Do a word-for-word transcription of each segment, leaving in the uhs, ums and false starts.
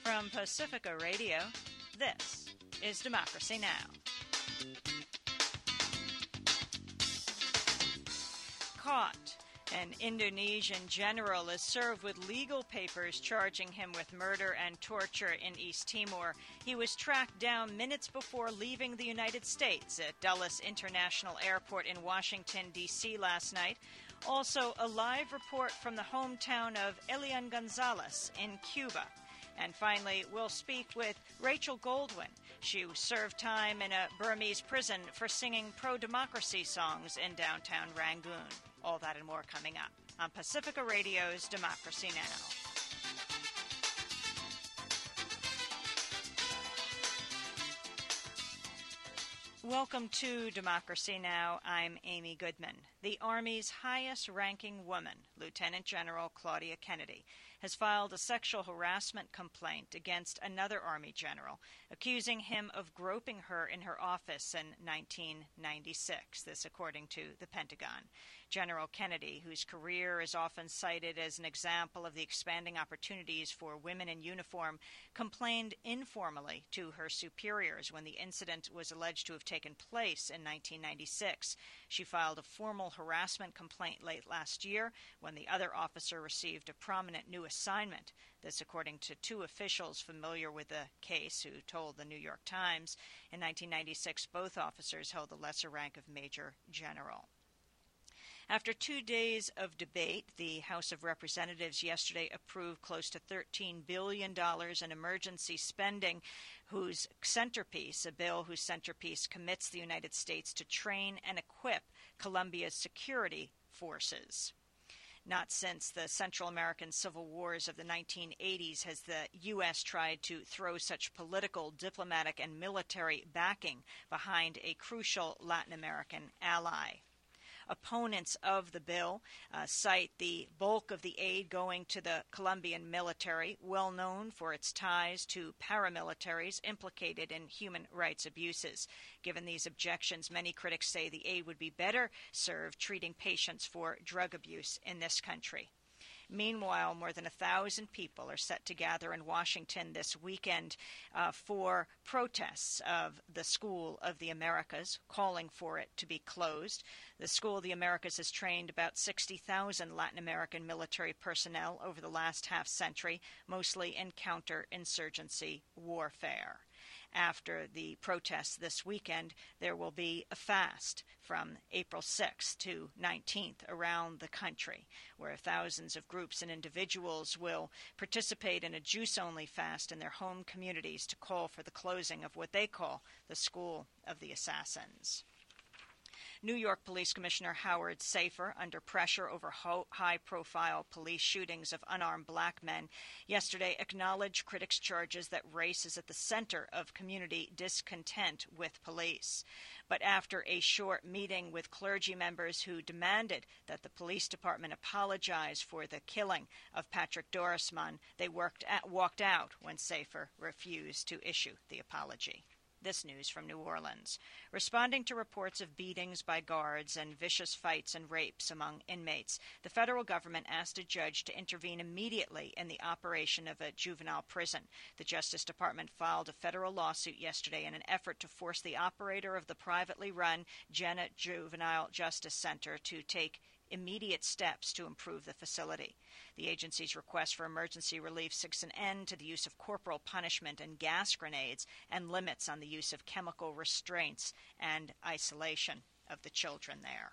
From Pacifica Radio, this is Democracy Now! Caught. An Indonesian general is served with legal papers charging him with murder and torture in East Timor. He was tracked down minutes before leaving the United States at Dulles International Airport in Washington, D C last night. Also, a live report from the hometown of Elian Gonzalez in Cuba. And finally, we'll speak with Rachel Goldwyn. She served time in a Burmese prison for singing pro-democracy songs in downtown Rangoon. All that and more coming up on Pacifica Radio's Democracy Now! Welcome to Democracy Now! I'm Amy Goodman. The Army's highest-ranking woman, Lieutenant General Claudia Kennedy, has filed a sexual harassment complaint against another Army general, accusing him of groping her in her office in nineteen ninety-six, this according to the Pentagon. General Kennedy, whose career is often cited as an example of the expanding opportunities for women in uniform, complained informally to her superiors when the incident was alleged to have taken place in nineteen ninety-six. She filed a formal harassment complaint late last year when the other officer received a prominent new assignment. This according to two officials familiar with the case who told the New York Times. In nineteen ninety-six, both officers held the lesser rank of Major General. After two days of debate, the House of Representatives yesterday approved close to thirteen billion dollars in emergency spending, whose centerpiece, a bill whose centerpiece commits the United States to train and equip Colombia's security forces. Not since the Central American civil wars of the nineteen eighties has the U S tried to throw such political, diplomatic, and military backing behind a crucial Latin American ally. Opponents of the bill uh, cite the bulk of the aid going to the Colombian military, well known for its ties to paramilitaries implicated in human rights abuses. Given these objections, many critics say the aid would be better served treating patients for drug abuse in this country. Meanwhile, more than a thousand people are set to gather in Washington this weekend uh, for protests of the School of the Americas, calling for it to be closed. The School of the Americas has trained about sixty thousand Latin American military personnel over the last half century, mostly in counterinsurgency warfare. After the protests this weekend, there will be a fast from April sixth to nineteenth around the country, where thousands of groups and individuals will participate in a juice-only fast in their home communities to call for the closing of what they call the School of the Assassins. New York Police Commissioner Howard Safir, under pressure over ho- high-profile police shootings of unarmed black men, yesterday acknowledged critics' charges that race is at the center of community discontent with police. But after a short meeting with clergy members who demanded that the police department apologize for the killing of Patrick Dorisman, they worked at, walked out when Safir refused to issue the apology. This news from New Orleans. Responding to reports of beatings by guards and vicious fights and rapes among inmates, the federal government asked a judge to intervene immediately in the operation of a juvenile prison. The Justice Department filed a federal lawsuit yesterday in an effort to force the operator of the privately run Jenna Juvenile Justice Center to take immediate steps to improve the facility. The agency's request for emergency relief seeks an end to the use of corporal punishment and gas grenades and limits on the use of chemical restraints and isolation of the children there.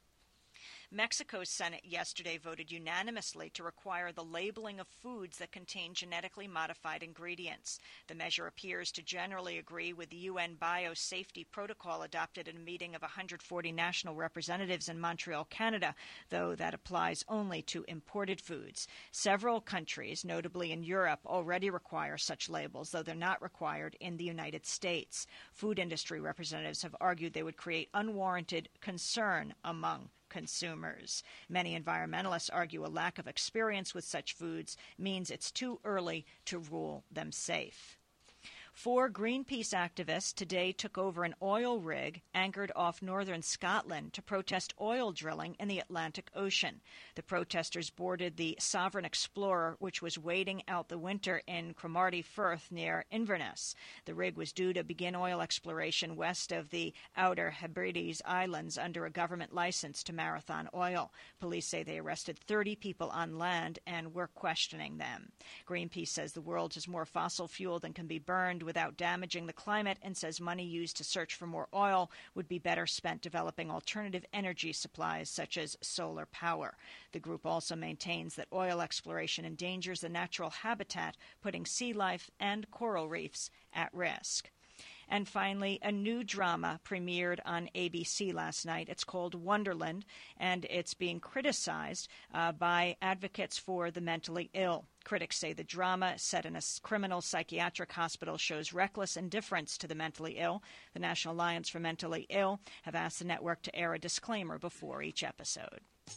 Mexico's Senate yesterday voted unanimously to require the labeling of foods that contain genetically modified ingredients. The measure appears to generally agree with the U N biosafety protocol adopted at a meeting of one hundred forty national representatives in Montreal, Canada, though that applies only to imported foods. Several countries, notably in Europe, already require such labels, though they're not required in the United States. Food industry representatives have argued they would create unwarranted concern among consumers. Many environmentalists argue a lack of experience with such foods means it's too early to rule them safe. Four Greenpeace activists today took over an oil rig anchored off northern Scotland to protest oil drilling in the Atlantic Ocean. The protesters boarded the Sovereign Explorer, which was waiting out the winter in Cromarty Firth near Inverness. The rig was due to begin oil exploration west of the Outer Hebrides Islands under a government license to Marathon Oil. Police say they arrested thirty people on land and were questioning them. Greenpeace says the world has more fossil fuel than can be burned without damaging the climate and says money used to search for more oil would be better spent developing alternative energy supplies such as solar power. The group also maintains that oil exploration endangers the natural habitat, putting sea life and coral reefs at risk. And finally, a new drama premiered on A B C last night. It's called Wonderland, and it's being criticized uh, by advocates for the mentally ill. Critics say the drama, set in a criminal psychiatric hospital, shows reckless indifference to the mentally ill. The National Alliance for Mentally Ill have asked the network to air a disclaimer before each episode.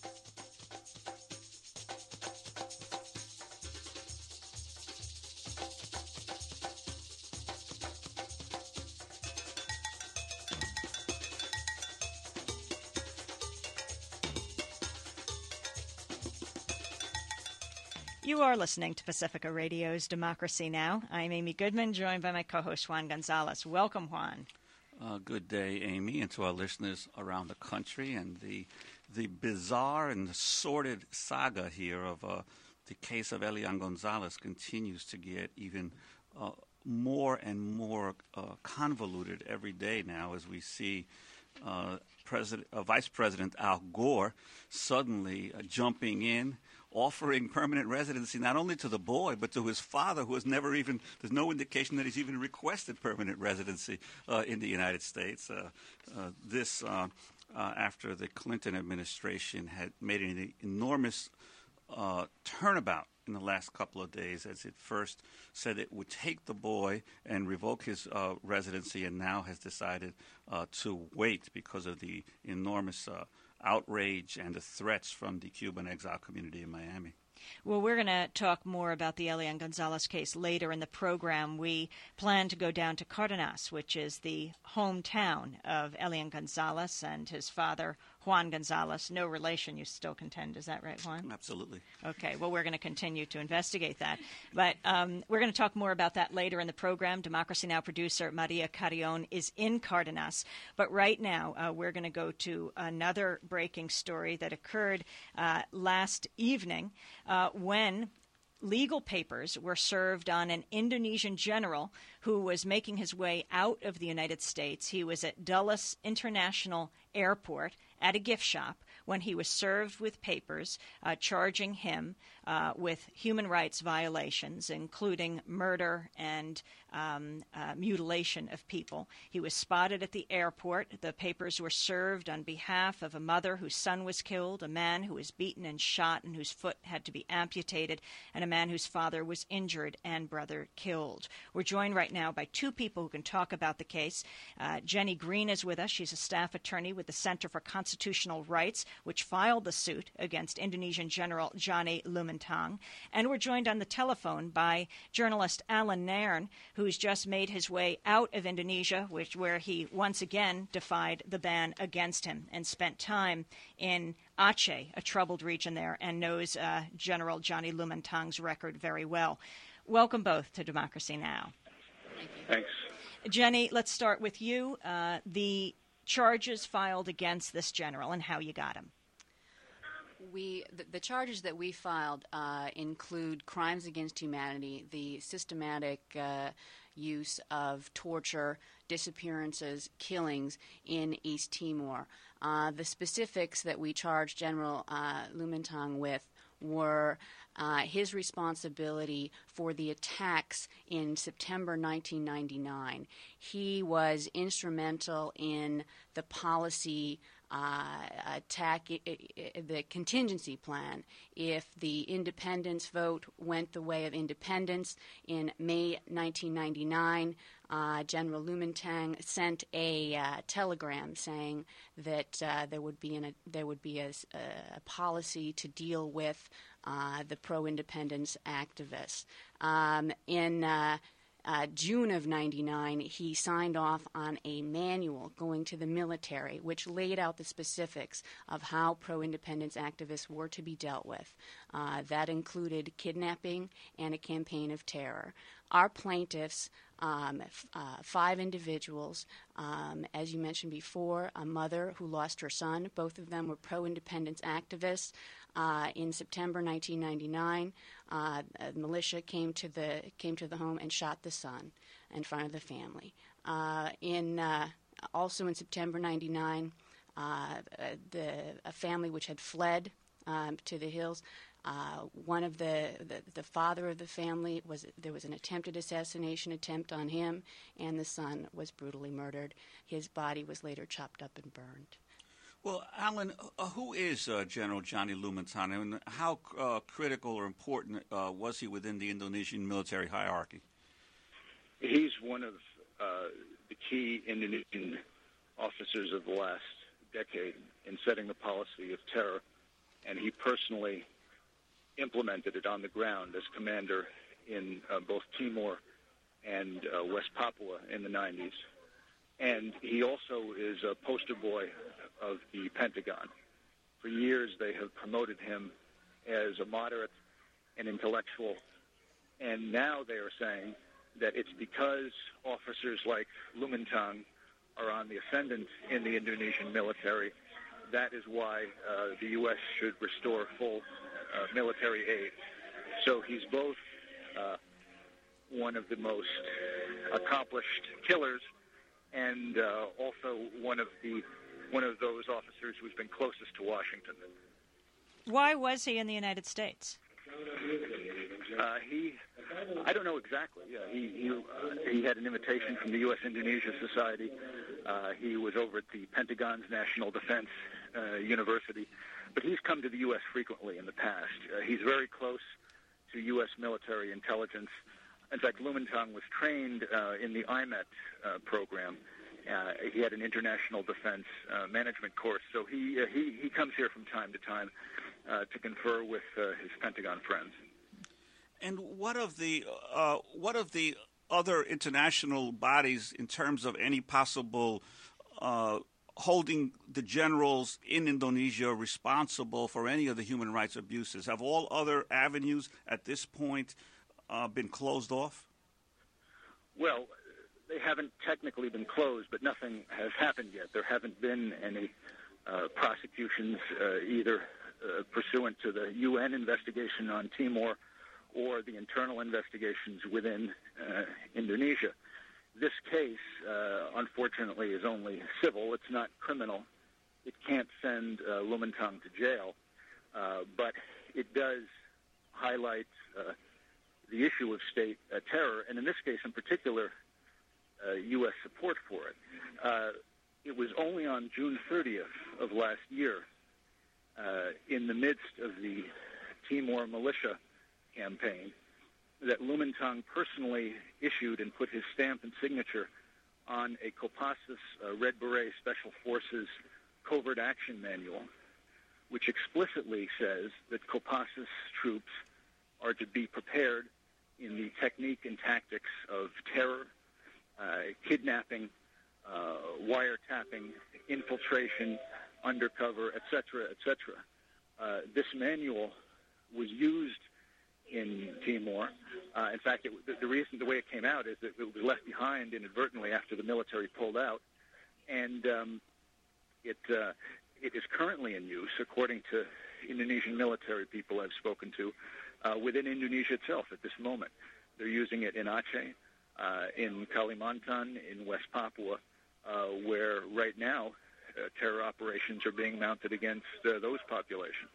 You are listening to Pacifica Radio's Democracy Now! I'm Amy Goodman, joined by my co-host Juan Gonzalez. Welcome, Juan. Uh, good day, Amy, and to our listeners around the country. And the the bizarre and sordid saga here of uh, the case of Elian Gonzalez continues to get even uh, more and more uh, convoluted every day now as we see uh, President, uh, Vice President Al Gore suddenly uh, jumping in, offering permanent residency not only to the boy but to his father, who has never even, there's no indication that he's even requested permanent residency uh, in the United States. Uh, uh, this uh, uh, after the Clinton administration had made an enormous uh, turnabout in the last couple of days, as it first said it would take the boy and revoke his uh, residency, and now has decided uh, to wait because of the enormous uh, outrage and the threats from the Cuban exile community in Miami. Well, we're going to talk more about the Elian Gonzalez case later in the program. We plan to go down to Cardenas, which is the hometown of Elian Gonzalez and his father, Juan Gonzalez. No relation, you still contend. Is that right, Juan? Absolutely. Okay. Well, we're going to continue to investigate that. But um, we're going to talk more about that later in the program. Democracy Now! Producer Maria Carrion is in Cardenas. But right now, uh, we're going to go to another breaking story that occurred uh, last evening uh, when legal papers were served on an Indonesian general who was making his way out of the United States. He was at Dulles International Airport at a gift shop when he was served with papers uh, charging him uh, with human rights violations, including murder and um, uh, mutilation of people. He was spotted at the airport. The papers were served on behalf of a mother whose son was killed, a man who was beaten and shot and whose foot had to be amputated, and a man whose father was injured and brother killed. We're joined right now by two people who can talk about the case. Uh, Jenny Green is with us. She's a staff attorney with the Center for Constitutional Rights, which filed the suit against Indonesian General Johnny Lumintang. And we're joined on the telephone by journalist Alan Nairn, who's just made his way out of Indonesia, which where he once again defied the ban against him and spent time in Aceh, a troubled region there, and knows uh, General Johnny Lumintang's record very well. Welcome both to Democracy Now! Thank you. Thanks. Jenny, let's start with you. Uh, the charges filed against this general and how you got him. We the, the charges that we filed uh, include crimes against humanity, the systematic uh, use of torture, disappearances, killings in East Timor. Uh, the specifics that we charged General uh, Lumintang with were uh, his responsibility for the attacks in September nineteen ninety-nine. He was instrumental in the policy uh, attack, I, I, the contingency plan. If the independence vote went the way of independence in May nineteen ninety-nine, uh, General Lumintang sent a uh, telegram saying that uh, there would be an, a, there would be a, a policy to deal with Uh, the pro-independence activists. Um, in uh, uh, June of ninety-nine, he signed off on a manual going to the military, which laid out the specifics of how pro-independence activists were to be dealt with. Uh, that included kidnapping and a campaign of terror. Our plaintiffs, um, f- uh, five individuals, um, as you mentioned before, a mother who lost her son. Both of them were pro-independence activists. Uh, in September nineteen ninety-nine, uh, a militia came to the came to the home and shot the son in front of the family. Uh, in uh, also in September ninety-nine, uh, the a family which had fled um, to the hills. Uh, one of the, the the father of the family was there was an attempted assassination attempt on him, and the son was brutally murdered. His body was later chopped up and burned. Well, Alan, uh, who is uh, General Johnny Lumintang, and how uh, critical or important uh, was he within the Indonesian military hierarchy? He's one of uh, the key Indonesian officers of the last decade in setting the policy of terror, and he personally implemented it on the ground as commander in uh, both Timor and uh, West Papua in the nineties. And he also is a poster boy of the Pentagon. For years, they have promoted him as a moderate and intellectual, and now they are saying that it's because officers like Lumintang are on the ascendant in the Indonesian military. That is why uh, the U S should restore full uh, military aid. So he's both uh, one of the most accomplished killers and uh, also one of the one of those officers who's been closest to Washington. Why was he in the United States? Uh, he, I don't know exactly. Uh, he he, uh, he had an invitation from the U S Indonesia Society. Uh, he was over at the Pentagon's National Defense uh, University, but he's come to the U S frequently in the past. Uh, he's very close to U S military intelligence. In fact, Lumintang was trained uh, in the I MET uh, program. Uh, he had an international defense uh, management course, so he, uh, he he comes here from time to time uh, to confer with uh, his Pentagon friends. And what of the uh, what of the other international bodies in terms of any possible uh, holding the generals in Indonesia responsible for any of the human rights abuses? Have all other avenues at this point uh, been closed off? Well, they haven't technically been closed, but nothing has happened yet. There haven't been any uh, prosecutions uh, either uh, pursuant to the U N investigation on Timor or the internal investigations within uh, Indonesia. This case, uh, unfortunately, is only civil. It's not criminal. It can't send uh, Lumintang to jail, uh, but it does highlight uh, the issue of state uh, terror, and in this case in particular, uh, U S support for it. Uh, it was only on June thirtieth of last year, uh, in the midst of the Timor militia campaign, that Lumintang personally issued and put his stamp and signature on a Kopassus uh, Red Beret Special Forces Covert Action Manual, which explicitly says that Kopassus troops are to be prepared in the technique and tactics of terror, uh, kidnapping, uh, wiretapping, infiltration, undercover, et cetera, et cetera. Uh, this manual was used in Timor. Uh, in fact, it, the, the reason, the way it came out is that it was left behind inadvertently after the military pulled out, and um, it uh, it is currently in use, according to Indonesian military people I've spoken to, uh, within Indonesia itself at this moment. They're using it in Aceh, uh, in Kalimantan, in West Papua, uh, where right now uh, terror operations are being mounted against uh, those populations.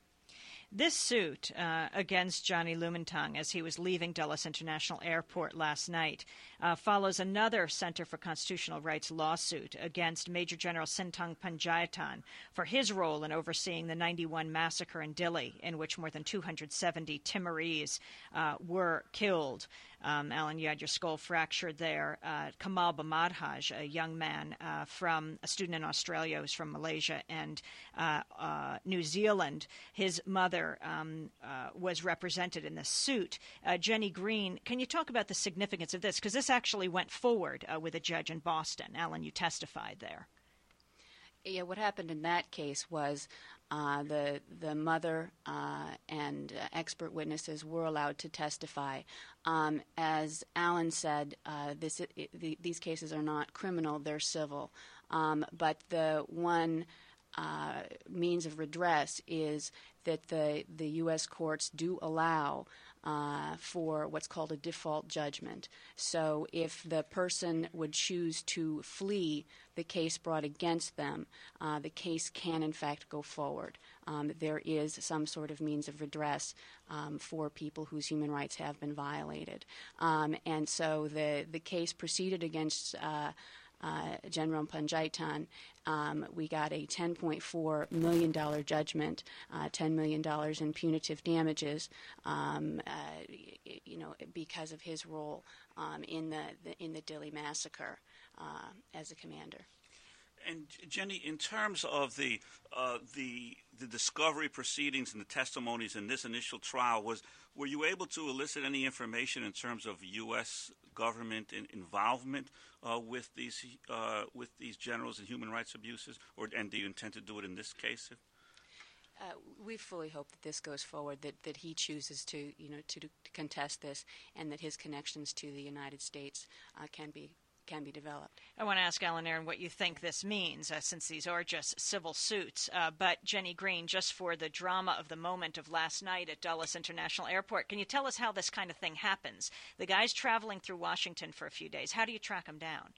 This suit uh, against Johnny Lumintang as he was leaving Dulles International Airport last night uh, follows another Center for Constitutional Rights lawsuit against Major General Sintang Panjaitan for his role in overseeing the ninety-one massacre in Dili, in which more than two hundred seventy Timorese uh, were killed. Um, Alan, you had your skull fractured there. Uh, Kamal Bamadhaj, a young man uh, from a student in Australia who's from Malaysia and uh, uh, New Zealand, his mother um, uh, was represented in this suit. Uh, Jenny Green, can you talk about the significance of this? Because this actually went forward uh, with a judge in Boston. Alan, you testified there. Yeah, what happened in that case was uh, the the mother uh, and uh, expert witnesses were allowed to testify. Um, as Alan said, uh, this it, the, these cases are not criminal; they're civil. Um, but the one uh, means of redress is that the the U S courts do allow Uh, for what's called a default judgment. So if the person would choose to flee the case brought against them, uh, the case can in fact go forward. Um, there is some sort of means of redress um, for people whose human rights have been violated. Um, and so the, the case proceeded against uh, Uh, General Panjaitan. Um, we got a ten point four million dollars judgment, uh, ten million dollars in punitive damages, um, uh, you know, because of his role um, in the, the in the Dili massacre uh, as a commander. And Jenny, in terms of the uh, the the discovery proceedings and the testimonies in this initial trial, was were you able to elicit any information in terms of U S government in, involvement uh, with these uh, with these generals and human rights abuses, or and do you intend to do it in this case? Uh, we fully hope that this goes forward, that, that he chooses to you know to, to contest this, and that his connections to the United States uh, can be. can be developed. I want to ask Alan Aaron what you think this means, uh, since these are just civil suits. Uh, but Jenny Green, just for the drama of the moment of last night at Dulles International Airport, can you tell us how this kind of thing happens? The guy's traveling through Washington for a few days. How do you track him down?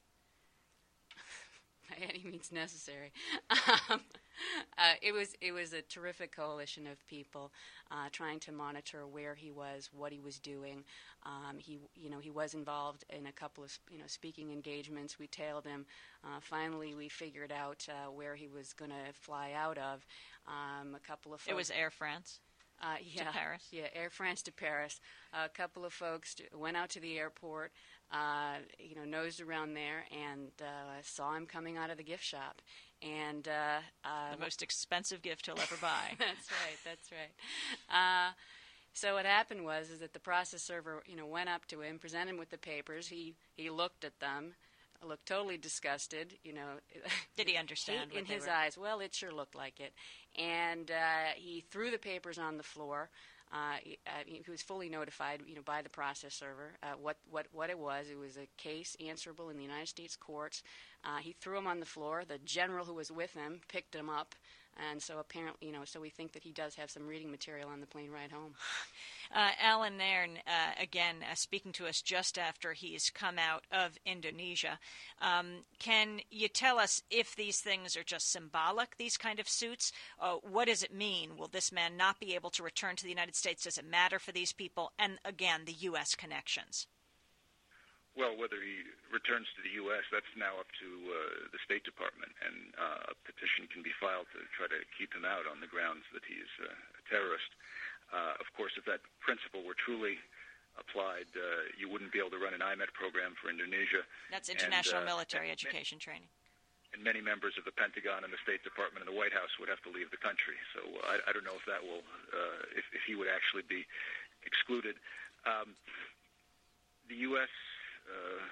By any means necessary. Um, uh, it was it was a terrific coalition of people uh, trying to monitor where he was, what he was doing. Um, he you know he was involved in a couple of you know speaking engagements. We tailed him. Uh, finally, we figured out uh, where he was going to fly out of. Um, a couple of folks, it was Air France. Uh, yeah, to Paris? Yeah, Air France to Paris. Uh, a couple of folks went out to the airport, uh, you know, nosed around there, and uh, saw him coming out of the gift shop. And uh, uh, the most expensive gift he'll ever buy. That's right. That's right. Uh, so what happened was is that the process server, you know, went up to him, presented him with the papers. He he looked at them. Looked totally disgusted, you know. Did he understand? Hate in his were? eyes. Well, it sure looked like it. And uh, he threw the papers on the floor. Uh, he, uh, he was fully notified, you know, by the process server uh, what, what, what it was. It was a case answerable in the United States courts. Uh, he threw them on the floor. The general who was with him picked them up. And so apparently, you know, so we think that he does have some reading material on the plane ride home. Uh, Alan Nairn, uh, again, uh, speaking to us just after he's come out of Indonesia. Um, can you tell us if these things are just symbolic, these kind of suits? Uh, what does it mean? Will this man not be able to return to the United States? Does it matter for these people? And, again, the U S connections. Well, whether he returns to the U S, that's now up to uh, the State Department, and uh, a petition can be filed to try to keep him out on the grounds that he's uh, a terrorist. Uh, of course, if that principle were truly applied, uh, you wouldn't be able to run an I MET program for Indonesia. That's International and, uh, Military and, Education Training. And many members of the Pentagon and the State Department and the White House would have to leave the country. So uh, I, I don't know if that will, uh, if, if he would actually be excluded. Um, the U S Uh,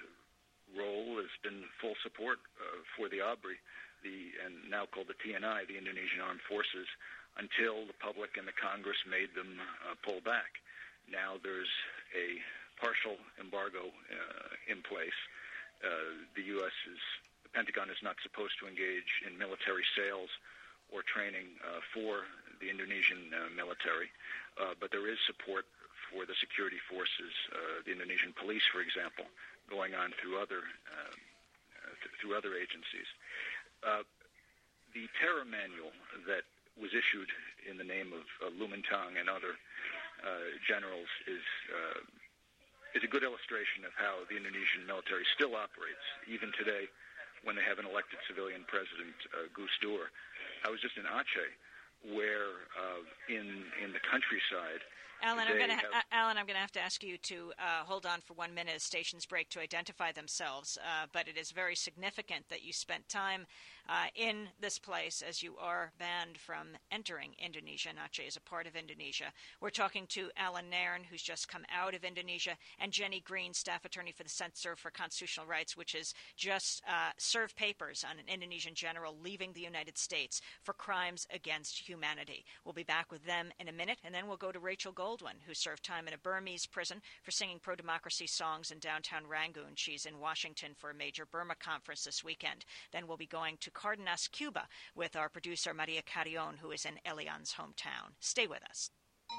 role has been full support uh, for the A B R I, the and now called the T N I, the Indonesian Armed Forces, until the public and the Congress made them uh, pull back. Now there's a partial embargo uh, in place. Uh, the U S is, the Pentagon is not supposed to engage in military sales or training uh, for the Indonesian uh, military, uh, but there is support for the security forces, uh, the Indonesian police, for example, going on through other uh, th- through other agencies. Uh, the terror manual that was issued in the name of uh, Lumintang and other uh, generals is uh, is a good illustration of how the Indonesian military still operates, even today, when they have an elected civilian president, uh, Gus Dur. I was just in Aceh, where uh, in in the countryside, Alan, I'm Today going to have- uh, Alan, I'm going to have to ask you to uh, hold on for one minute as stations break to identify themselves. Uh, but it is very significant that you spent time uh, in this place, as you are banned from entering Indonesia. Aceh is a part of Indonesia. We're talking to Alan Nairn, who's just come out of Indonesia, and Jenny Green, staff attorney for the Center for Constitutional Rights, which has just uh, served papers on an Indonesian general leaving the United States for crimes against humanity. We'll be back with them in a minute, and then we'll go to Rachel Goldwyn, who served time in a Burmese prison for singing pro-democracy songs in downtown Rangoon. She's in Washington for a major Burma conference this weekend. Then we'll be going to Cardenas, Cuba, with our producer Maria Carrion, who is in Elian's hometown. Stay with us.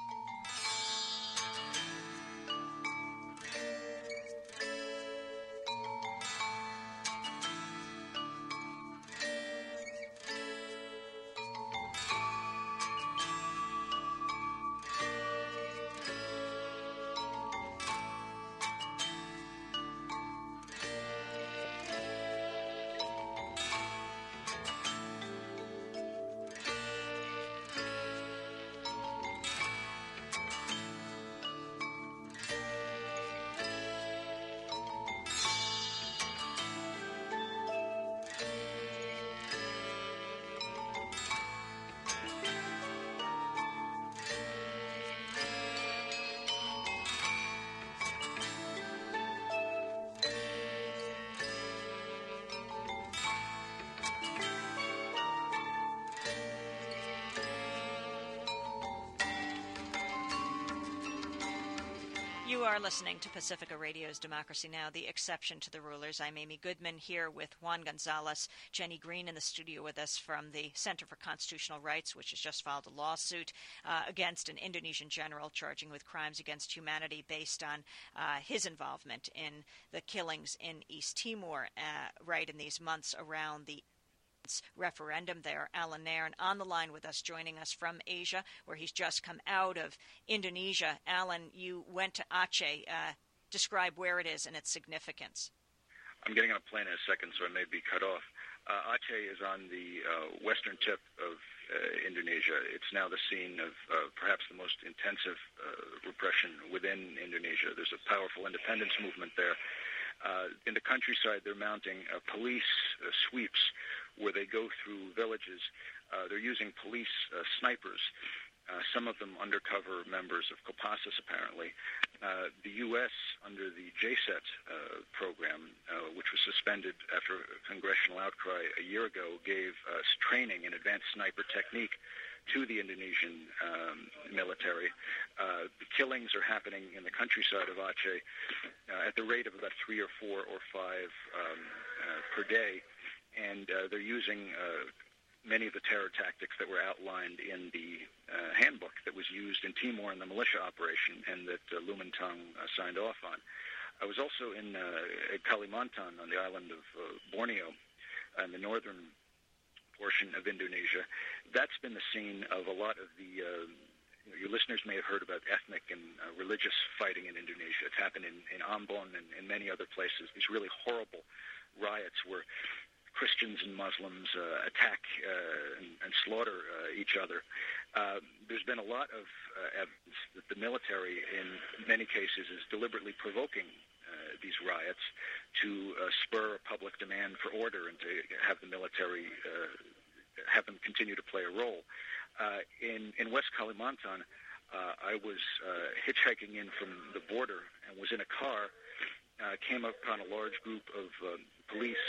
You are listening to Pacifica Radio's Democracy Now!, the exception to the rulers. I'm Amy Goodman here with Juan Gonzalez, Jenny Green in the studio with us from the Center for Constitutional Rights, which has just filed a lawsuit uh, against an Indonesian general charging with crimes against humanity based on uh, his involvement in the killings in East Timor uh, right in these months around the referendum there. Alan Nairn on the line with us, joining us from Asia, where he's just come out of Indonesia. Alan, you went to Aceh. Uh, describe where it is and its significance. I'm getting on a plane in a second, so I may be cut off. Uh, Aceh is on the uh, western tip of uh, Indonesia. It's now the scene of uh, perhaps the most intensive uh, repression within Indonesia. There's a powerful independence movement there. Uh, in the countryside, they're mounting uh, police uh, sweeps where they go through villages. Uh, they're using police uh, snipers, uh, some of them undercover members of Kopassus, apparently. Uh, the U S, under the J SET uh, program, uh, which was suspended after a congressional outcry a year ago, gave us training in advanced sniper technique to the Indonesian um, military. Uh, the killings are happening in the countryside of Aceh uh, at the rate of about three or four or five um, uh, per day, and uh, they're using uh, many of the terror tactics that were outlined in the uh, handbook that was used in Timor in the militia operation and that uh, Lumintang uh, signed off on. I was also in uh, Kalimantan on the island of uh, Borneo in the northern portion of Indonesia. That's been the scene of a lot of the, uh, you know, your listeners may have heard about ethnic and uh, religious fighting in Indonesia. It's happened in, in Ambon and in many other places. These really horrible riots where Christians and Muslims uh, attack uh, and, and slaughter uh, each other. Uh, there's been a lot of uh, evidence that the military, in many cases, is deliberately provoking uh, these riots to uh, spur a public demand for order and to have the military uh, have them continue to play a role. Uh, in, in West Kalimantan, uh, I was uh, hitchhiking in from the border and was in a car, uh, came upon a large group of uh, police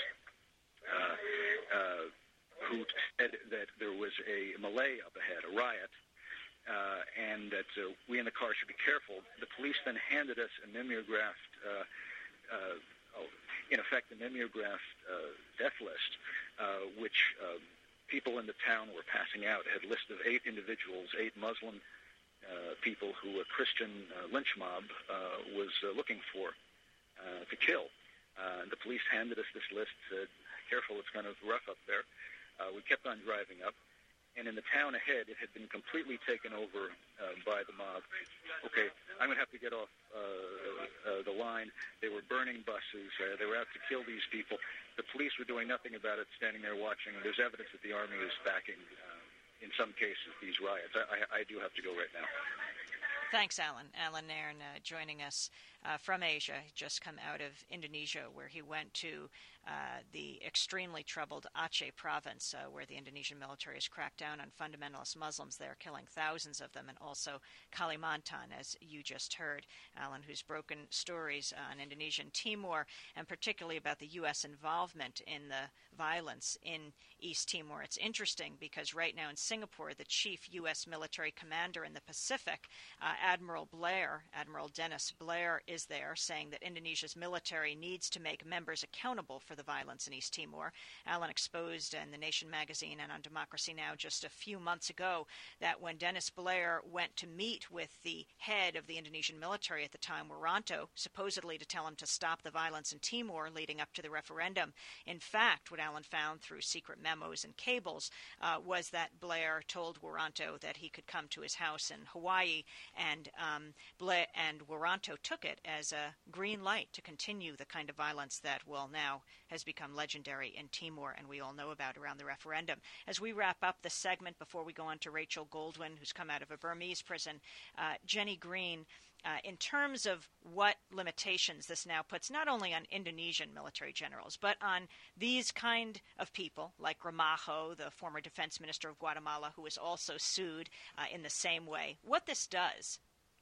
Uh, uh, who said that there was a melee up ahead, a riot, uh, and that uh, we in the car should be careful. The police then handed us a mimeographed, uh, uh, oh, in effect, a mimeographed uh, death list, uh, which uh, people in the town were passing out. It had a list of eight individuals, eight Muslim uh, people who a Christian uh, lynch mob uh, was uh, looking for uh, to kill. Uh, the police handed us this list, said, careful, it's kind of rough up there. Uh, we kept on driving up, and in the town ahead, it had been completely taken over uh, by the mob. Okay, I'm going to have to get off uh, uh, the line. They were burning buses. Uh, they were out to kill these people. The police were doing nothing about it, standing there watching. There's evidence that the Army is backing, uh, in some cases, these riots. I, I, I do have to go right now. Thanks, Alan. Alan Nairn uh, joining us uh, from Asia. He just come out of Indonesia, where he went to uh, the extremely troubled Aceh province, uh, where the Indonesian military has cracked down on fundamentalist Muslims there, killing thousands of them, and also Kalimantan, as you just heard. Alan, who's broken stories on Indonesian Timor, and particularly about the U S involvement in the violence in East Timor. It's interesting because right now in Singapore, the chief U S military commander in the Pacific, uh, Admiral Blair, Admiral Dennis Blair, is there saying that Indonesia's military needs to make members accountable for the violence in East Timor. Alan exposed in The Nation magazine and on Democracy Now! Just a few months ago that when Dennis Blair went to meet with the head of the Indonesian military at the time, Wiranto, supposedly to tell him to stop the violence in Timor leading up to the referendum, in fact, what Alan found through secret memos and cables uh, was that Blair told Wiranto that he could come to his house in Hawaii, and um, Blair and Wiranto took it as a green light to continue the kind of violence that, well, now has become legendary in Timor, and we all know about around the referendum. As we wrap up this segment, before we go on to Rachel Goldwyn, who's come out of a Burmese prison, uh, Jenny Green, Uh, in terms of what limitations this now puts not only on Indonesian military generals, but on these kind of people like Gramajo, the former defense minister of Guatemala, who was also sued uh, in the same way. What this does?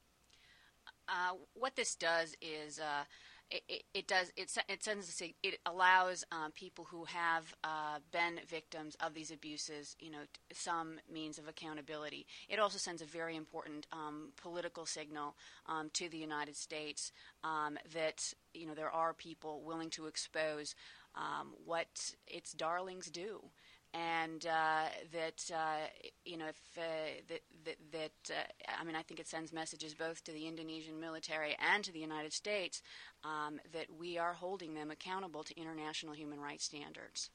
Uh, what this does is uh, it, it, it does it, it sends a, sig- it allows um, people who have uh, been victims of these abuses, you know, t- some means of accountability. It also sends a very important um, political signal um, to the United States um, that, you know, there are people willing to expose um, what its darlings do. And uh, that uh, you know, if uh, that that, that uh, I mean, I think it sends messages both to the Indonesian military and to the United States um, that we are holding them accountable to international human rights standards.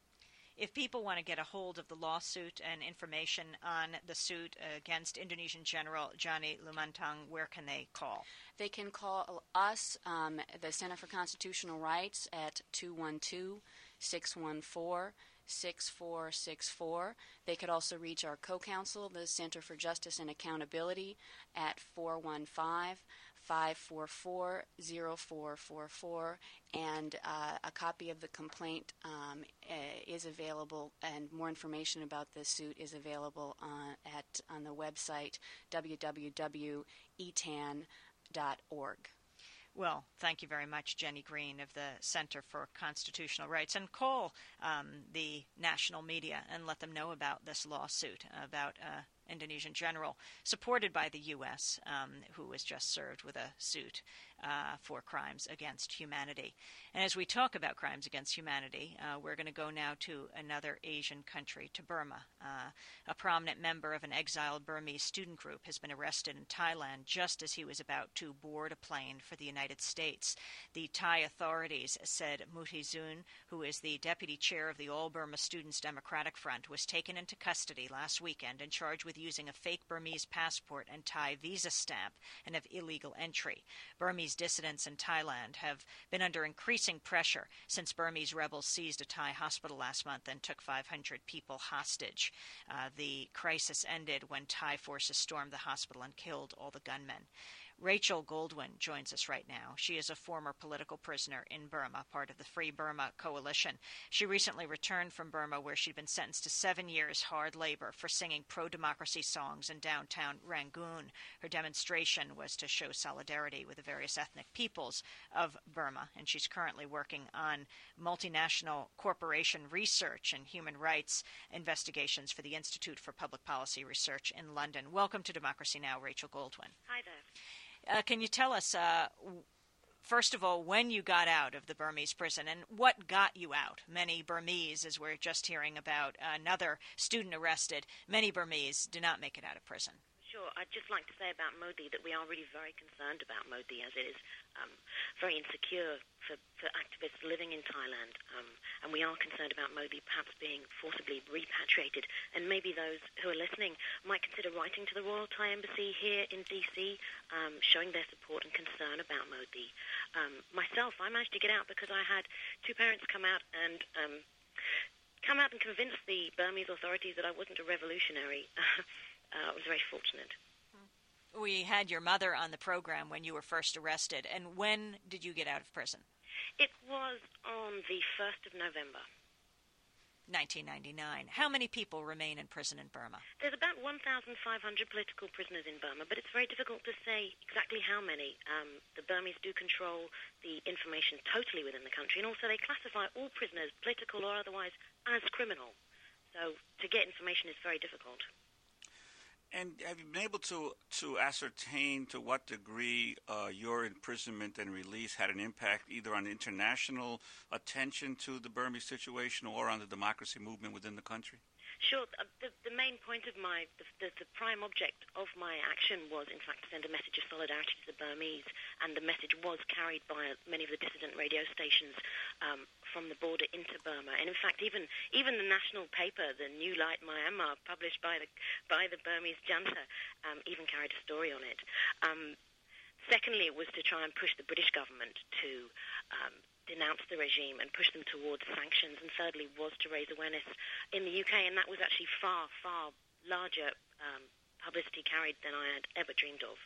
If people want to get a hold of the lawsuit and information on the suit against Indonesian General Johnny Lumantang, where can they call? They can call us, um, the Center for Constitutional Rights, at two one two, six one four, six four six four. They could also reach our co-counsel, the Center for Justice and Accountability, at four one five, five four four, zero four four four, and uh, a copy of the complaint um, uh, is available, and more information about this suit is available on, at, on the website w w w dot e t a n dot org. Well, thank you very much, Jenny Green of the Center for Constitutional Rights. And call um, the national media and let them know about this lawsuit about uh, Indonesian general supported by the U S um, who was just served with a suit uh, for crimes against humanity. And as we talk about crimes against humanity, uh, we're going to go now to another Asian country, to Burma. Uh, a prominent member of an exiled Burmese student group has been arrested in Thailand just as he was about to board a plane for the United States. The Thai authorities said Muthi Zun, who is the deputy chair of the All Burma Students Democratic Front, was taken into custody last weekend and charged with using a fake Burmese passport and Thai visa stamp and of illegal entry. Burmese dissidents in Thailand have been under increasing pressure since Burmese rebels seized a Thai hospital last month and took five hundred people hostage. Uh, the crisis ended when Thai forces stormed the hospital and killed all the gunmen. Rachel Goldwyn joins us right now. She is a former political prisoner in Burma, part of the Free Burma Coalition. She recently returned from Burma, where she'd been sentenced to seven years hard labor for singing pro-democracy songs in downtown Rangoon. Her demonstration was to show solidarity with the various ethnic peoples of Burma, and she's currently working on multinational corporation research and human rights investigations for the Institute for Public Policy Research in London. Welcome to Democracy Now!, Rachel Goldwyn. Hi there. Uh, can you tell us, uh, first of all, when you got out of the Burmese prison and what got you out? Many Burmese, as we're just hearing about another student arrested, many Burmese do not make it out of prison. Sure. I'd just like to say about Modi that we are really very concerned about Modi, as it is um, very insecure for, for activists living in Thailand. Um, and we are concerned about Modi perhaps being forcibly repatriated. And maybe those who are listening might consider writing to the Royal Thai Embassy here in D C, um, showing their support and concern about Modi. Um, myself, I managed to get out because I had two parents come out and um, come out and convince the Burmese authorities that I wasn't a revolutionary. Uh, I was very fortunate. We had your mother on the program when you were first arrested. And when did you get out of prison? It was on the first of November. nineteen ninety-nine. How many people remain in prison in Burma? There's about one thousand five hundred political prisoners in Burma, but it's very difficult to say exactly how many. Um, the Burmese do control the information totally within the country, and also they classify all prisoners, political or otherwise, as criminal. So to get information is very difficult. And have you been able to, to ascertain to what degree uh, your imprisonment and release had an impact either on international attention to the Burmese situation or on the democracy movement within the country? Sure. Uh, the, the main point of my, the, the, the prime object of my action was, in fact, to send a message of solidarity to the Burmese, and the message was carried by many of the dissident radio stations um, from the border into Burma. And in fact, even even the national paper, the New Light Myanmar, published by the by the Burmese junta, um, even carried a story on it. Um, secondly, it was to try and push the British government to um, denounce the regime and push them towards sanctions, and thirdly was to raise awareness in the U K, and that was actually far, far larger um, publicity carried than I had ever dreamed of.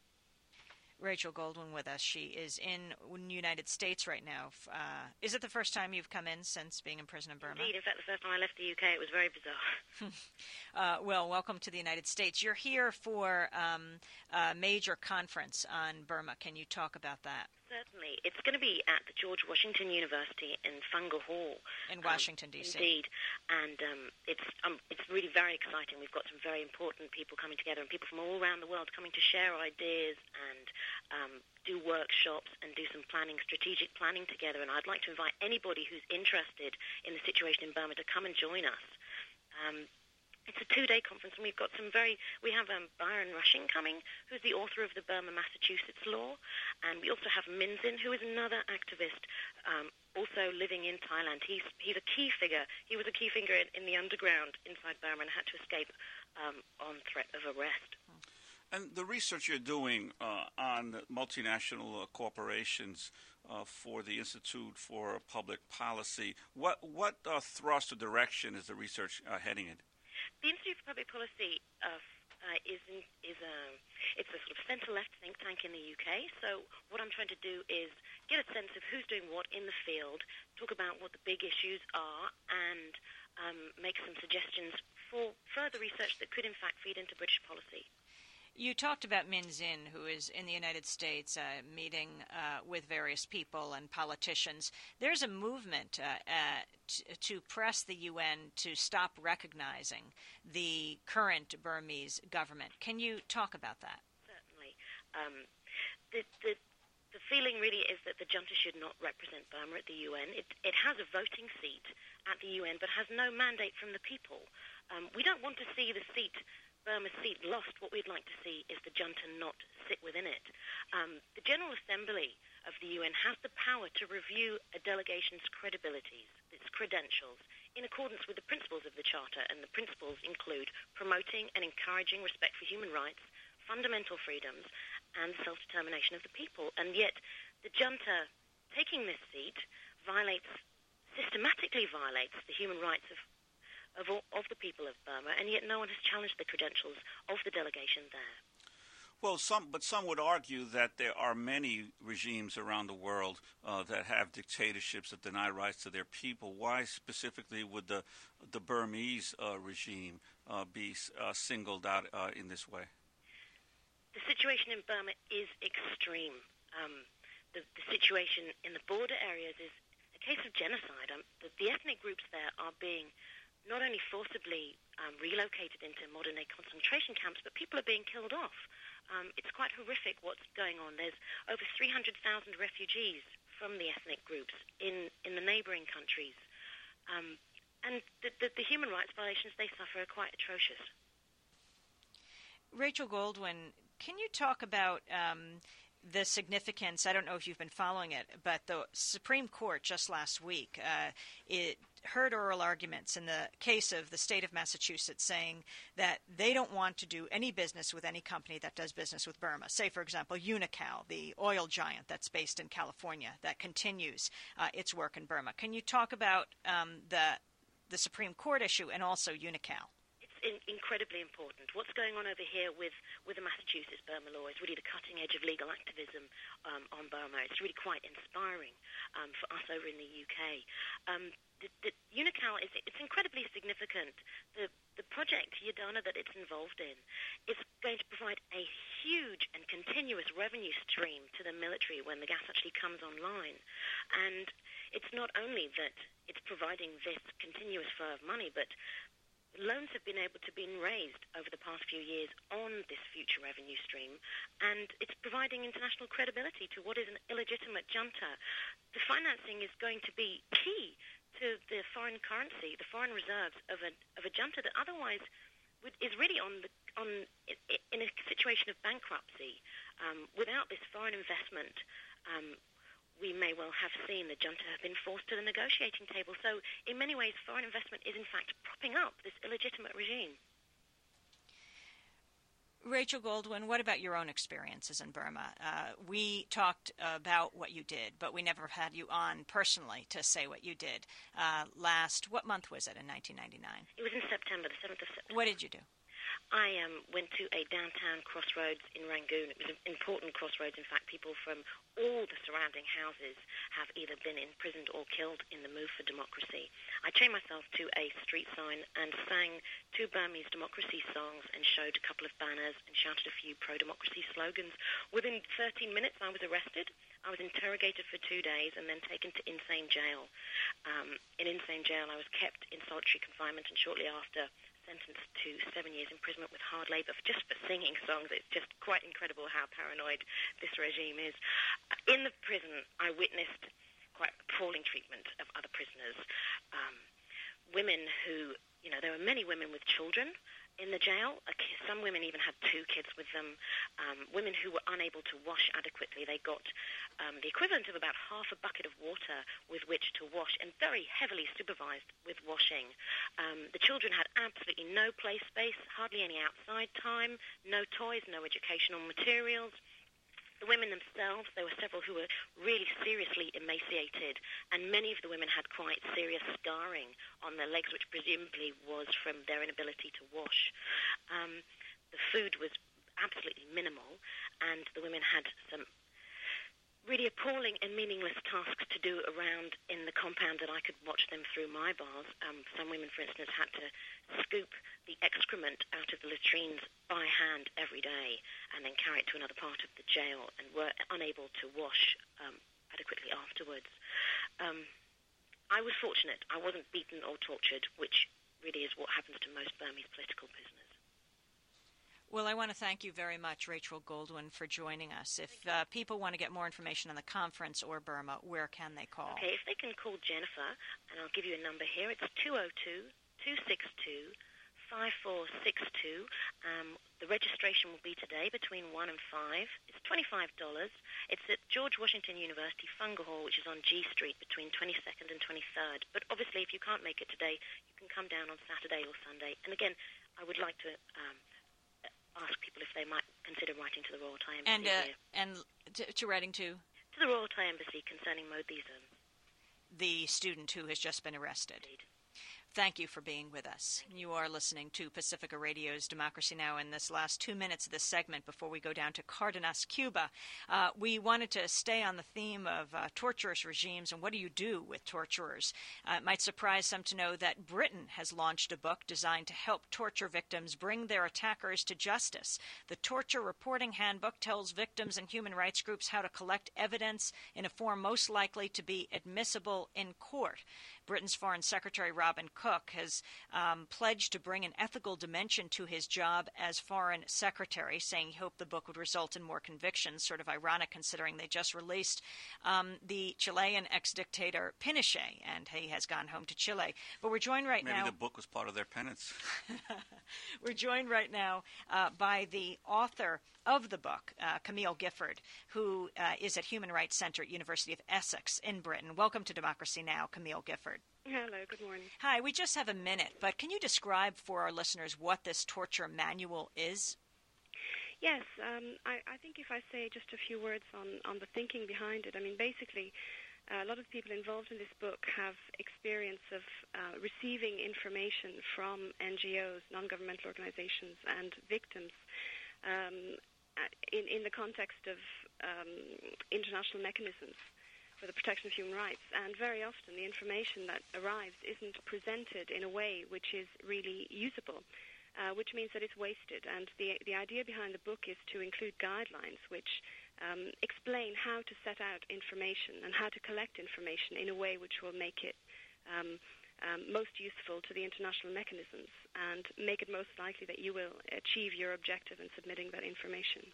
Rachel Goldwyn with us. She is in the United States right now. Uh, is it the first time you've come in since being in prison in Burma? Indeed. In fact, the first time I left the U K, it was very bizarre. uh, well, welcome to the United States. You're here for um, a major conference on Burma. Can you talk about that? Certainly. It's going to be at the George Washington University in Funga Hall. In Washington, um, D C Indeed. And um, it's um, it's really very exciting. We've got some very important people coming together, and people from all around the world coming to share ideas and um, do workshops and do some planning, strategic planning together. And I'd like to invite anybody who's interested in the situation in Burma to come and join us. Um, It's a two-day conference, and we've got some very... We have um, Byron Rushing coming, who's the author of the Burma, Massachusetts Law, and we also have Min Zin, who is another activist, um, also living in Thailand. He's he's a key figure. He was a key figure in, in the underground inside Burma and had to escape um, on threat of arrest. And the research you're doing uh, on multinational uh, corporations uh, for the Institute for Public Policy, what, what uh, thrust or direction is the research uh, heading in? The Institute for Public Policy uh, uh, is in, is a it's a sort of centre-left think tank in the U K. So what I'm trying to do is get a sense of who's doing what in the field, talk about what the big issues are, and um, make some suggestions for further research that could in fact feed into British policy. You talked about Min Zin, who is in the United States uh, meeting uh, with various people and politicians. There's a movement uh, uh, t- to press the U N to stop recognizing the current Burmese government. Can you talk about that? Certainly. Um, the, the, the feeling really is that the junta should not represent Burma at the U N. It, it has a voting seat at the U N, but has no mandate from the people. Um, we don't want to see the seat Burma's seat lost. What we'd like to see is the junta not sit within it. Um, the General Assembly of the U N has the power to review a delegation's credibilities, its credentials, in accordance with the principles of the Charter, and the principles include promoting and encouraging respect for human rights, fundamental freedoms, and self-determination of the people. And yet, the junta taking this seat violates, systematically violates the human rights of Of, all, of the people of Burma, and yet no one has challenged the credentials of the delegation there. Well, some, but some would argue that there are many regimes around the world uh, that have dictatorships that deny rights to their people. Why specifically would the the Burmese uh, regime uh, be uh, singled out uh, in this way? The situation in Burma is extreme. Um, the, the situation in the border areas is a case of genocide. Um, the, the ethnic groups there are being not only forcibly um, relocated into modern-day concentration camps, but people are being killed off. Um, it's quite horrific what's going on. There's over three hundred thousand refugees from the ethnic groups in, in the neighboring countries. Um, and the, the, the human rights violations they suffer are quite atrocious. Rachel Goldwyn, can you talk about um, the significance, I don't know if you've been following it, but the Supreme Court just last week, uh, it heard oral arguments in the case of the state of Massachusetts saying that they don't want to do any business with any company that does business with Burma. Say, for example, Unocal, the oil giant that's based in California that continues uh, its work in Burma. Can you talk about um, the the Supreme Court issue and also Unocal? It's, in, incredibly important. What's going on over here with, with the Massachusetts Burma law is really the cutting edge of legal activism um, on Burma. It's really quite inspiring um, for us over in the U K. Um, the, the UNICAL is it's incredibly significant. The the project Yadana that it's involved in is going to provide a huge and continuous revenue stream to the military when the gas actually comes online. And it's not only that it's providing this continuous flow of money, but loans have been able to be raised over the past few years on this future revenue stream, and it's providing international credibility to what is an illegitimate junta. The financing is going to be key to the foreign currency, the foreign reserves of a of a junta that otherwise would, is really on the on in a situation of bankruptcy. Um, without this foreign investment, um, we may well have seen the junta have been forced to the negotiating table. So in many ways, foreign investment is in fact propping up this illegitimate regime. Rachel Goldwyn, what about your own experiences in Burma? Uh, we talked about what you did, but we never had you on personally to say what you did. Uh, last, what month was it in nineteen ninety-nine? It was in September, the seventh of September. What did you do? I um, went to a downtown crossroads in Rangoon. It was an important crossroads. In fact, people from all the surrounding houses have either been imprisoned or killed in the move for democracy. I chained myself to a street sign and sang two Burmese democracy songs and showed a couple of banners and shouted a few pro-democracy slogans. Within thirteen minutes, I was arrested. I was interrogated for two days and then taken to insane jail. Um, in insane jail, I was kept in solitary confinement and shortly after sentenced to seven years imprisonment with hard labour for just for singing songs. It's just quite incredible how paranoid this regime is. In the prison, I witnessed quite appalling treatment of other prisoners. Um, women who, you know, there were many women with children in the jail. Some women even had two kids with them. Um, women who were unable to wash adequately. They got um, the equivalent of about half a bucket of water with which to wash, and very heavily supervised with washing. Um, the children had absolutely no play space, hardly any outside time, no toys, no educational materials. The women themselves, there were several who were really seriously emaciated, and many of the women had quite serious scarring on their legs, which presumably was from their inability to wash. Um, the food was absolutely minimal, and the women had some really appalling and meaningless tasks to do around in the compound that I could watch them through my bars. Um, some women, for instance, had to scoop the excrement out of the latrines by hand every day and then carry it to another part of the jail and were unable to wash um, adequately afterwards. Um, I was fortunate. I wasn't beaten or tortured, which really is what happens to most Burmese political prisoners. Well, I want to thank you very much, Rachel Goldwyn, for joining us. If uh, people want to get more information on the conference or Burma, where can they call? Okay, if they can call Jennifer, and I'll give you a number here. It's two oh two, two six two, five four six two. Um, the registration will be today between one and five. It's twenty-five dollars. It's at George Washington University Funga Hall, which is on G Street between twenty-second and twenty-third. But obviously, if you can't make it today, you can come down on Saturday or Sunday. And again, I would like to Um, ask people if they might consider writing to the Royal Thai Embassy and, uh, here. And to, to writing to? To the Royal Thai Embassy concerning Modi's um, the student who has just been arrested. Indeed. Thank you for being with us. You are listening to Pacifica Radio's Democracy Now! In this last two minutes of this segment before we go down to Cardenas, Cuba. Uh, we wanted to stay on the theme of uh, torturous regimes and what do you do with torturers. Uh, it might surprise some to know that Britain has launched a book designed to help torture victims bring their attackers to justice. The Torture Reporting Handbook tells victims and human rights groups how to collect evidence in a form most likely to be admissible in court. Britain's Foreign Secretary Robin Cook has um, pledged to bring an ethical dimension to his job as Foreign Secretary, saying he hoped the book would result in more convictions, sort of ironic considering they just released um, the Chilean ex-dictator Pinochet, and he has gone home to Chile. But we're joined right Maybe now... Maybe the book was part of their penance. We're joined right now uh, by the author of the book, uh, Camille Gifford, who uh, is at Human Rights Center at University of Essex in Britain. Welcome to Democracy Now!, Camille Gifford. Hello, good morning. Hi, we just have a minute, but can you describe for our listeners what this torture manual is? Yes, um, I, I think if I say just a few words on, on the thinking behind it, I mean, basically, Uh, a lot of people involved in this book have experience of uh, receiving information from N G Os, non-governmental organizations, and victims um, in, in the context of um, international mechanisms for the protection of human rights. And very often the information that arrives isn't presented in a way which is really usable, uh, which means that it's wasted. And the, the idea behind the book is to include guidelines which Um, explain how to set out information and how to collect information in a way which will make it um, um, most useful to the international mechanisms and make it most likely that you will achieve your objective in submitting that information.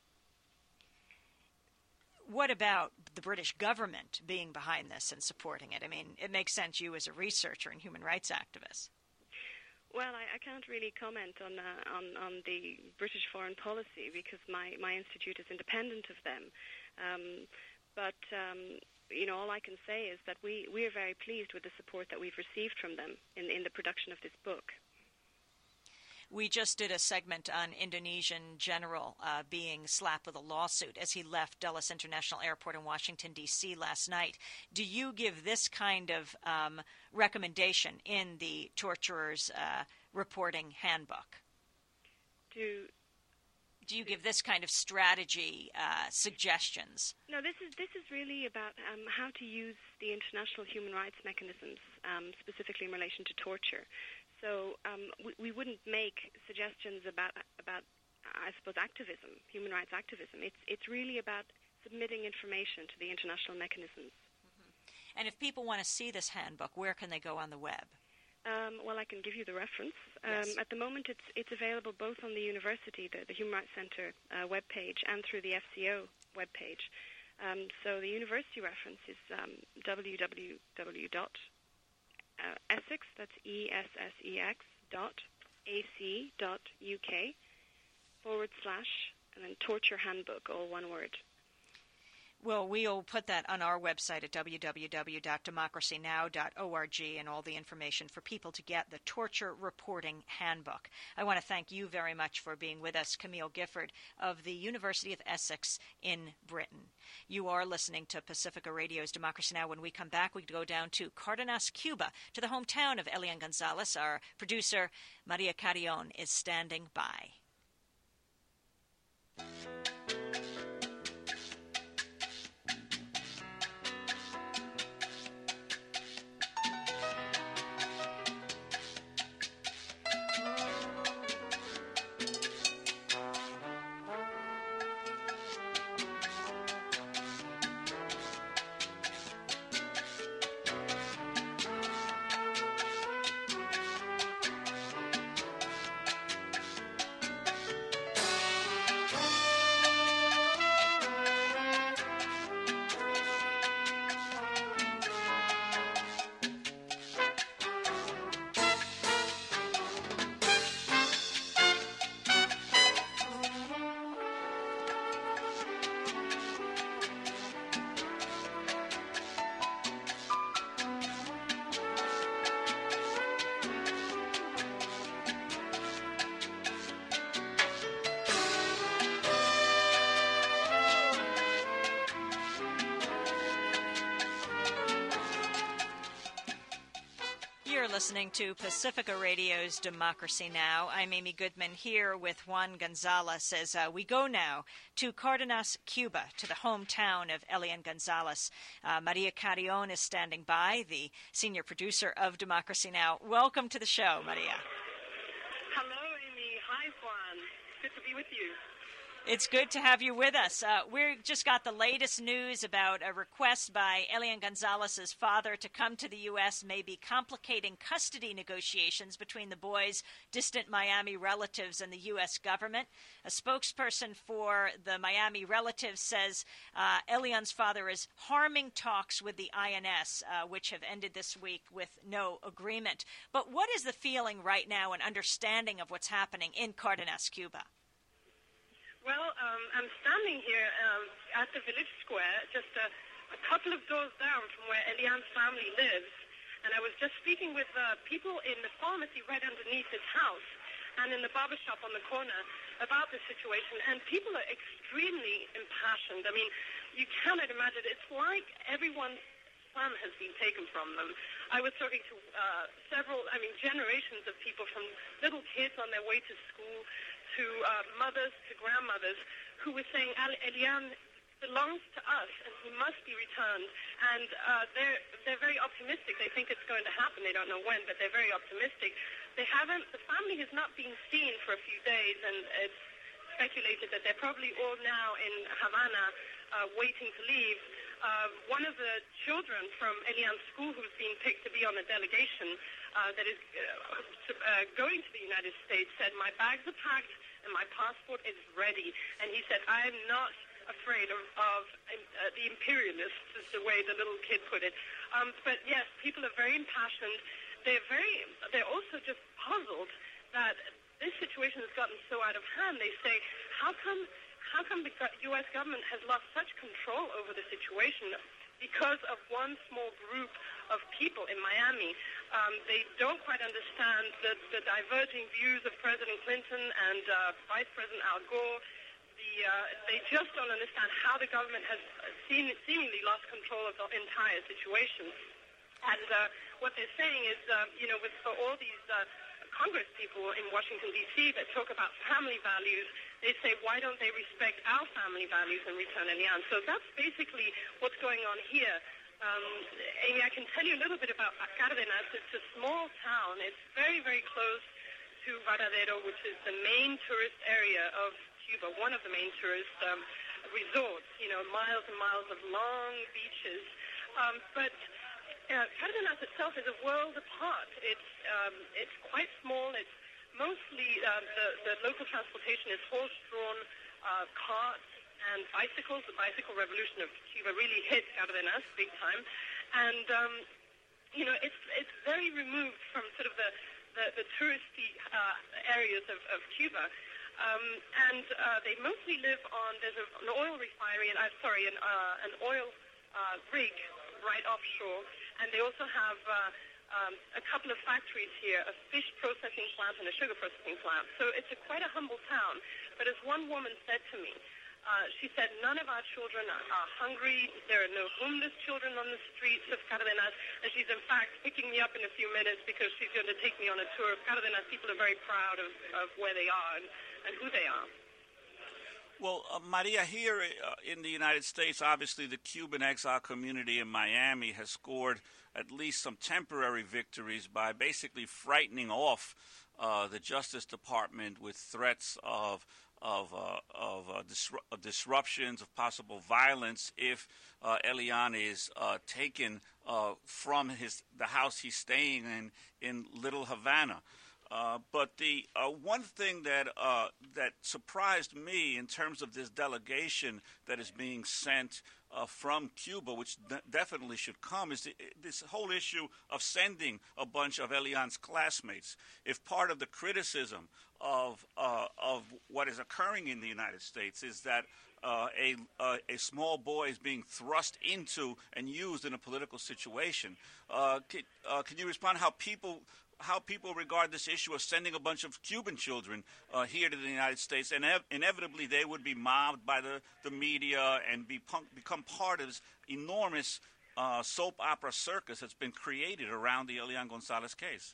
What about the British government being behind this and supporting it? I mean, it makes sense, you as a researcher and human rights activist. Well, I, I can't really comment on, uh, on on the British foreign policy because my, my institute is independent of them. Um, but, um, you know, all I can say is that we, we are very pleased with the support that we've received from them in, in the production of this book. We just did a segment on Indonesian general uh, being slapped with a lawsuit as he left Dulles International Airport in Washington, D C last night. Do you give this kind of um, recommendation in the torturer's uh, reporting handbook? Do Do you give this kind of strategy uh, suggestions? No, this is this is really about um, how to use the international human rights mechanisms, um, specifically in relation to torture. So um, we, we wouldn't make suggestions about about I suppose activism, human rights activism. It's it's really about submitting information to the international mechanisms. Mm-hmm. And if people want to see this handbook, where can they go on the web? Um, well, I can give you the reference. Um, Yes. At the moment, it's it's available both on the university, the, the Human Rights Center uh, webpage, and through the F C O webpage. Um, so the university reference is um, w w w dot essex, that's E S S E X dot A C dot U K forward slash and then torture handbook, all one word. Well, we'll put that on our website at w w w dot democracy now dot org and all the information for people to get the Torture Reporting Handbook. I want to thank you very much for being with us, Camille Gifford of the University of Essex in Britain. You are listening to Pacifica Radio's Democracy Now! When we come back, we go down to Cardenas, Cuba, to the hometown of Elian Gonzalez. Our producer, Maria Carrion, is standing by. Listening to Pacifica Radio's Democracy Now! I'm Amy Goodman here with Juan Gonzalez as uh, we go now to Cardenas, Cuba, to the hometown of Elian Gonzalez. Uh, Maria Carrion is standing by, the senior producer of Democracy Now! Welcome to the show, Maria. Hello, Amy. Hi, Juan. Good to be with you. It's good to have you with us. Uh, we just got the latest news about a request by Elian Gonzalez's father to come to the U S may be complicating custody negotiations between the boy's distant Miami relatives and the U S government. A spokesperson for the Miami relatives says uh, Elian's father is harming talks with the I N S, uh, which have ended this week with no agreement. But what is the feeling right now and understanding of what's happening in Cardenas, Cuba? Well, um, I'm standing here um, at the village square, just a, a couple of doors down from where Elian's family lives. And I was just speaking with uh, people in the pharmacy right underneath his house and in the barber shop on the corner about the situation. And people are extremely impassioned. I mean, you cannot imagine. It's like everyone's son has been taken from them. I was talking to uh, several, I mean, generations of people, from little kids on their way to school to uh, mothers to grandmothers, who were saying, Elian belongs to us and he must be returned. And uh, they're, they're very optimistic. They think it's going to happen. They don't know when, but they're very optimistic. They haven't, the family has not been seen for a few days, and it's speculated that they're probably all now in Havana uh, waiting to leave. Uh, one of the children from Elian's school, who's being picked to be on a delegation uh, that is uh, to, uh, going to the United States, said, my bags are packed and my passport is ready. And he said, I'm not afraid of, of uh, the imperialists, is the way the little kid put it. Um, but yes, people are very impassioned. They're very, they're also just puzzled that this situation has gotten so out of hand. They say, how come, how come the U S government has lost such control over the situation because of one small group of people in Miami? Um, they don't quite understand the, the diverging views of President Clinton and uh, Vice President Al Gore. The, uh, they just don't understand how the government has seem, seemingly lost control of the entire situation. And uh, what they're saying is, uh, you know, with for all these uh, Congress people in Washington, D C that talk about family values, they say, why don't they respect our family values and return Elian? So that's basically what's going on here. Um, Amy, I can tell you a little bit about Cardenas. It's a small town. It's very, very close to Varadero, which is the main tourist area of Cuba, one of the main tourist um, resorts, you know, miles and miles of long beaches. Um, but uh, Cardenas itself is a world apart. It's, um, it's quite small. It's mostly uh, the, the local transportation is horse-drawn uh, carts and bicycles. The bicycle revolution of Cuba really hit Cardenas big time. And, um, you know, it's it's very removed from sort of the, the, the touristy uh, areas of, of Cuba. Um, and uh, they mostly live on, there's a, an oil refinery, and I'm uh, sorry, an, uh, an oil uh, rig right offshore. And they also have uh, um, a couple of factories here, a fish processing plant and a sugar processing plant. So it's a, quite a humble town. But as one woman said to me, Uh, she said, none of our children are, are hungry. There are no homeless children on the streets of Cardenas. And she's, in fact, picking me up in a few minutes because she's going to take me on a tour of Cardenas. People are very proud of, of where they are and, and who they are. Well, uh, Maria, here uh, in the United States, obviously the Cuban exile community in Miami has scored at least some temporary victories by basically frightening off uh, the Justice Department with threats of of, uh, of, uh, disru- of disruptions, of possible violence if uh, Elian is uh, taken uh, from his the house he's staying in in Little Havana. Uh, but the uh, one thing that uh, that surprised me in terms of this delegation that is being sent uh, from Cuba, which de- definitely should come, is the, this whole issue of sending a bunch of Elian's classmates. If part of the criticism of uh, of what is occurring in the United States is that uh, a uh, a small boy is being thrust into and used in a political situation, uh, can, uh, can you respond how people how people regard this issue of sending a bunch of Cuban children uh, here to the United States, and ev- inevitably they would be mobbed by the, the media and be punk- become part of this enormous uh, soap opera circus that's been created around the Elian Gonzalez case?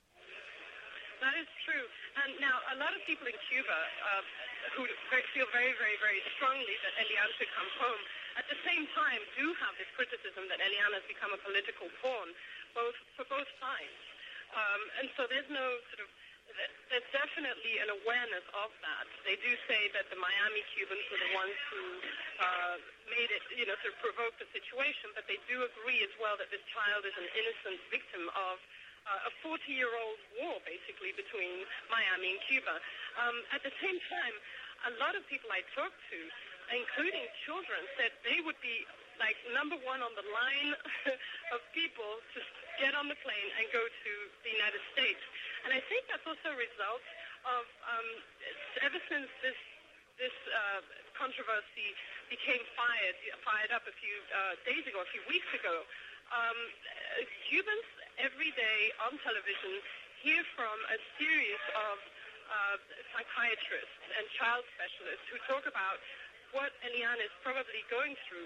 That is true. And now, a lot of people in Cuba uh, who very, feel very, very, very strongly that Elian should come home, at the same time do have this criticism that Elian has become a political pawn, both for both sides. Um, and so there's no sort of, there's definitely an awareness of that. They do say that the Miami Cubans were the ones who uh, made it, you know, sort of provoked the situation, but they do agree as well that this child is an innocent victim of Uh, a forty-year-old war, basically, between Miami and Cuba. Um, at the same time, a lot of people I talked to, including children, said they would be, like, number one on the line of people to get on the plane and go to the United States. And I think that's also a result of, um, ever since this this uh, controversy became fired, fired up a few uh, days ago, a few weeks ago, um, Cubans every day on television hear from a series of uh, psychiatrists and child specialists who talk about what Elian is probably going through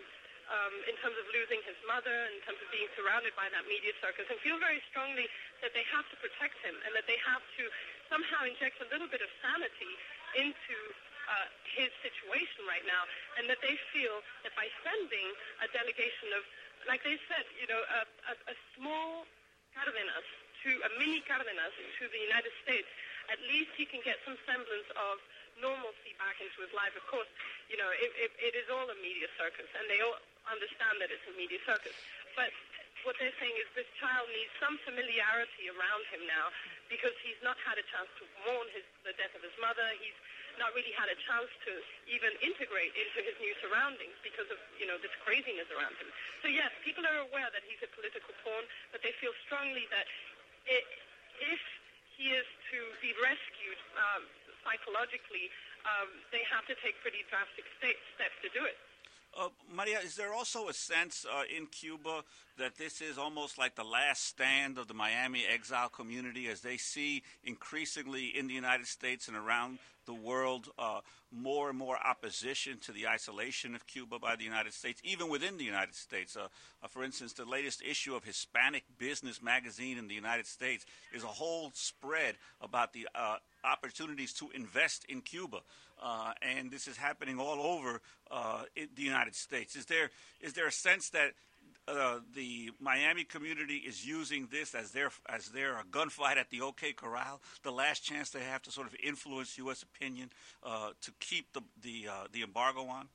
um, in terms of losing his mother, in terms of being surrounded by that media circus, and feel very strongly that they have to protect him and that they have to somehow inject a little bit of sanity into uh, his situation right now, and that they feel that by sending a delegation of, like they said, you know, a, a, a small Cárdenas, to a mini Cárdenas to the United States, at least he can get some semblance of normalcy back into his life. Of course, you know, it, it, it is all a media circus, and they all understand that it's a media circus. But what they're saying is this child needs some familiarity around him now, because he's not had a chance to mourn his, the death of his mother. He's not really had a chance to even integrate into his new surroundings because of, you know, this craziness around him. So yes, people are aware that he's a political pawn, but they feel strongly that it, if he is to be rescued um, psychologically, um, they have to take pretty drastic st- steps to do it. Uh, Maria, is there also a sense uh, in Cuba that this is almost like the last stand of the Miami exile community, as they see increasingly in the United States and around the world uh, more and more opposition to the isolation of Cuba by the United States, even within the United States? Uh, uh, for instance, the latest issue of Hispanic Business magazine in the United States is a whole spread about the uh, opportunities to invest in Cuba. Uh, and this is happening all over uh, the United States. Is there is there a sense that uh, the Miami community is using this as their as their gunfight at the OK Corral, the last chance they have to sort of influence U S opinion uh, to keep the the uh, the embargo on?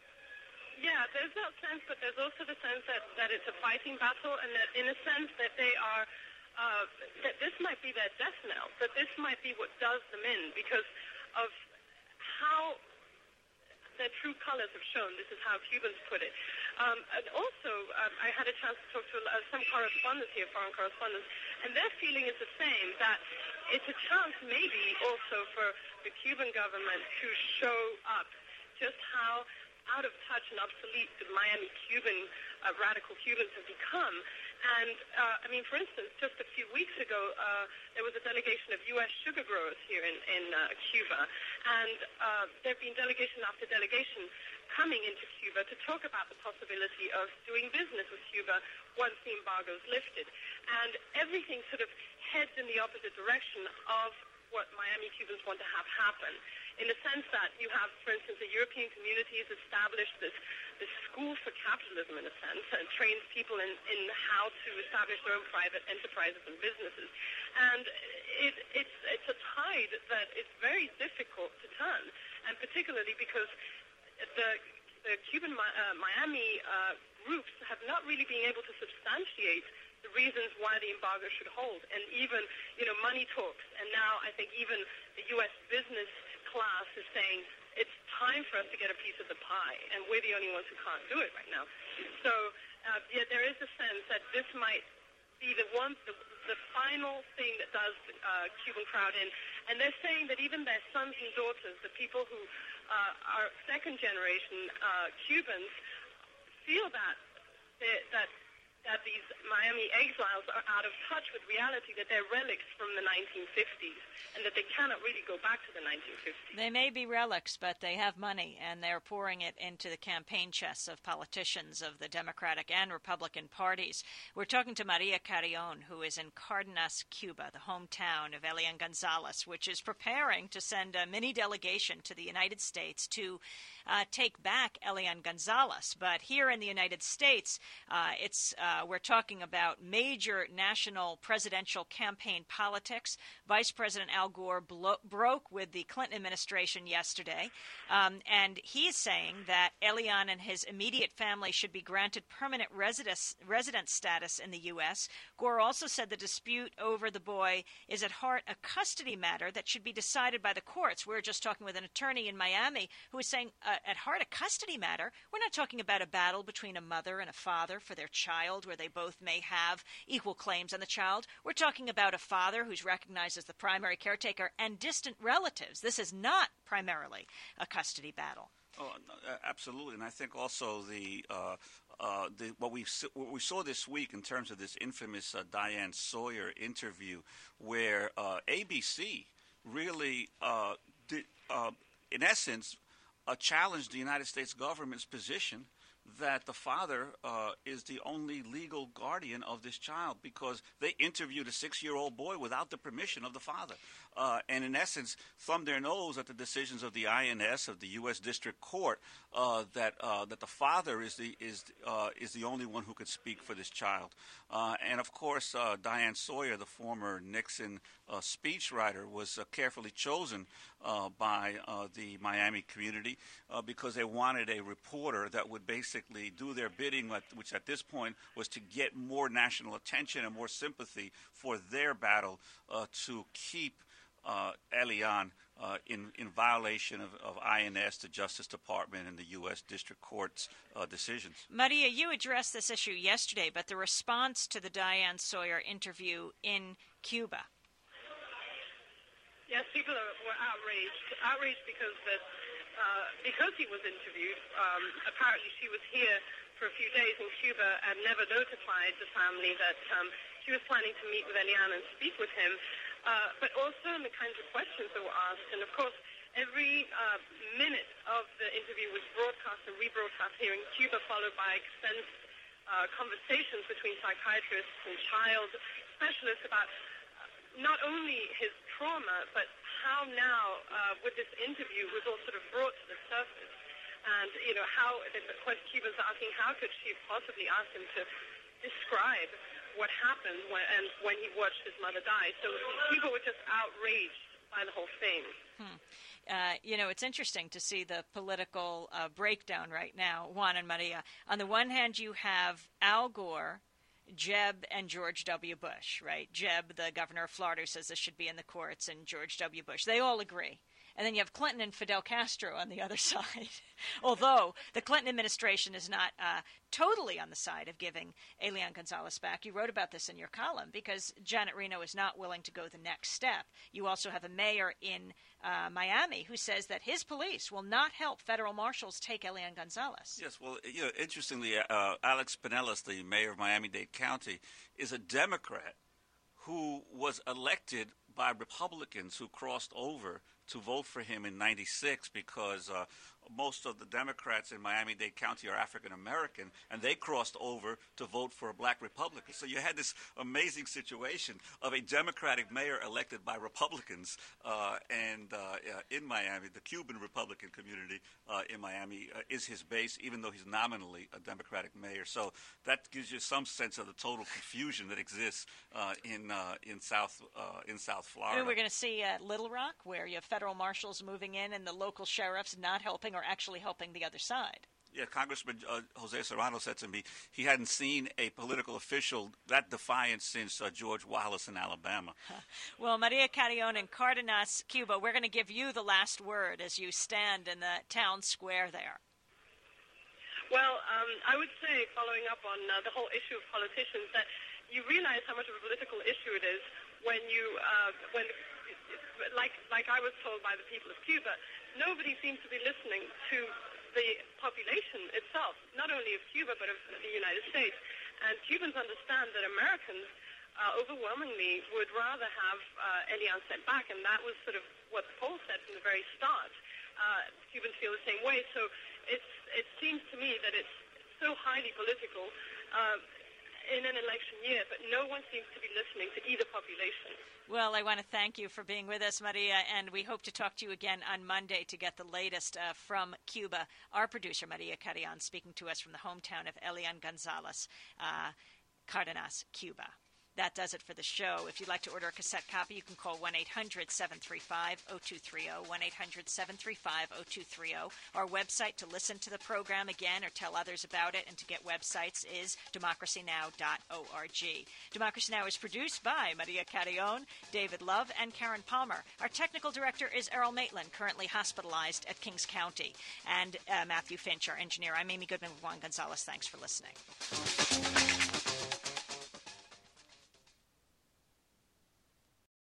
Yeah, there's that sense, but there's also the sense that, that it's a fighting battle, and that in a sense that they are uh, that this might be their death knell, that this might be what does them in because of how their true colors have shown. This is how Cubans put it. Um, and also, uh, I had a chance to talk to uh, some correspondents here, foreign correspondents, and their feeling is the same, that it's a chance maybe also for the Cuban government to show up just how out of touch and obsolete the Miami Cuban, uh, radical Cubans have become. And, uh, I mean, for instance, just a few weeks ago, uh, there was a delegation of U S sugar growers here in, in uh, Cuba. And uh, there have been delegation after delegation coming into Cuba to talk about the possibility of doing business with Cuba once the embargo is lifted. And everything sort of heads in the opposite direction of what Miami Cubans want to have happen, in the sense that you have, for instance, the European community has established this, this school for capitalism, in a sense, and trains people in, in how to establish their own private enterprises and businesses. And it, it's, it's a tide that is very difficult to turn, and particularly because the, the Cuban uh, Miami uh, groups have not really been able to substantiate the reasons why the embargo should hold. And even, you know, money talks. And now I think even the U S business class is saying it's time for us to get a piece of the pie, and we're the only ones who can't do it right now. So, uh, yeah, there is a sense that this might be the one, the, the final thing that does uh, Cuban crowd in. And they're saying that even their sons and daughters, the people who uh, are second-generation uh, Cubans, feel that that that these Miami exiles are out of touch with reality, that they're relics from the nineteen fifties, and that they cannot really go back to the nineteen fifties. They may be relics, but they have money, and they're pouring it into the campaign chests of politicians of the Democratic and Republican parties. We're talking to Maria Carrion, who is in Cárdenas, Cuba, the hometown of Elian Gonzalez, which is preparing to send a mini delegation to the United States to uh, take back Elian Gonzalez. But here in the United States, uh, it's uh, we're talking about major national presidential campaign politics. Vice President Al Gore blo- broke with the Clinton administration yesterday, um, and he's saying that Elian and his immediate family should be granted permanent residence, resident status in the U S Gore also said the dispute over the boy is at heart a custody matter that should be decided by the courts. We were just talking with an attorney in Miami who was saying, uh, at heart, a custody matter? We're not talking about a battle between a mother and a father for their child where they both may have equal claims on the child. We're talking about a father who's recognized as the primary caretaker and distant relatives. This is not primarily a custody battle. Oh, absolutely, and I think also the uh, uh, the what we what we saw this week in terms of this infamous uh, Diane Sawyer interview, where uh, A B C really, uh, did, uh, in essence, uh, challenged the United States government's position that the father uh, is the only legal guardian of this child because they interviewed a six-year-old boy without the permission of the father. Uh, and in essence, thumbed their nose at the decisions of the I N S, of the U S District Court, uh, that uh, that the father is the is uh, is the only one who could speak for this child. Uh, and of course, uh, Diane Sawyer, the former Nixon uh, speechwriter, was uh, carefully chosen uh, by uh, the Miami community uh, because they wanted a reporter that would basically do their bidding, which at this point was to get more national attention and more sympathy for their battle uh, to keep Uh, Elian uh, in, in violation of, of I N S, the Justice Department, and the U S District Court's uh, decisions. Maria, you addressed this issue yesterday, but the response to the Diane Sawyer interview in Cuba. Yes, people are, were outraged. Outraged because that uh, because he was interviewed. Um, apparently, she was here for a few days in Cuba and never notified the family that um, she was planning to meet with Elian and speak with him. Uh, but also in the kinds of questions that were asked. And, of course, every uh, minute of the interview was broadcast and rebroadcast here in Cuba, followed by extensive uh, conversations between psychiatrists and child specialists about not only his trauma, but how now, uh, with this interview, was all sort of brought to the surface. And, you know, how, the Cubans are asking, how could she have possibly asked him to describe what happened when, and when he watched his mother die. So people were just outraged by the whole thing. Hmm. Uh, you know, it's interesting to see the political uh, breakdown right now, Juan and Maria. On the one hand, you have Al Gore, Jeb, and George W. Bush, right? Jeb, the governor of Florida, says this should be in the courts, and George W. Bush. They all agree. And then you have Clinton and Fidel Castro on the other side. Although the Clinton administration is not uh, totally on the side of giving Elian Gonzalez back. You wrote about this in your column because Janet Reno is not willing to go the next step. You also have a mayor in uh, Miami who says that his police will not help federal marshals take Elian Gonzalez. Yes, well, you know, interestingly, uh, Alex Pinellas, the mayor of Miami-Dade County, is a Democrat who was elected by Republicans who crossed over to vote for him in ninety-six because uh, most of the Democrats in Miami-Dade County are African American, and they crossed over to vote for a black Republican. So you had this amazing situation of a Democratic mayor elected by Republicans uh, and uh, uh, in Miami. The Cuban Republican community uh, in Miami uh, is his base, even though he's nominally a Democratic mayor. So that gives you some sense of the total confusion that exists uh, in uh, in South uh, in South Florida. And we're going to see uh, Little Rock, where you have federal marshals moving in and the local sheriffs not helping or actually helping the other side. Yeah, Congressman uh, Jose Serrano said to me he hadn't seen a political official that defiant since uh, George Wallace in Alabama. Well, Maria Carrion in Cardenas, Cuba, we're going to give you the last word as you stand in the town square there. Well, um, I would say, following up on uh, the whole issue of politicians, that you realize how much of a political issue it is when you, uh, when, like, like I was told by the people of Cuba, nobody seems to be listening to the population itself, not only of Cuba but of the United States. And Cubans understand that Americans uh, overwhelmingly would rather have uh, Elian sent back, and that was sort of what the poll said from the very start. Uh, Cubans feel the same way, so it's, it seems to me that it's so highly political uh, in an election year, but no one seems to be listening to either population. Well, I want to thank you for being with us, Maria, and we hope to talk to you again on Monday to get the latest uh, from Cuba. Our producer, Maria Carrion, speaking to us from the hometown of Elian Gonzalez, uh, Cardenas, Cuba. That does it for the show. If you'd like to order a cassette copy, you can call one eight hundred seven three five oh two three oh, one eight hundred seven three five oh two three oh. Our website to listen to the program again or tell others about it and to get websites is democracy now dot org. Democracy Now! Is produced by Maria Carrion, David Love, and Karen Palmer. Our technical director is Errol Maitland, currently hospitalized at Kings County. And uh, Matthew Finch, our engineer. I'm Amy Goodman with Juan Gonzalez. Thanks for listening.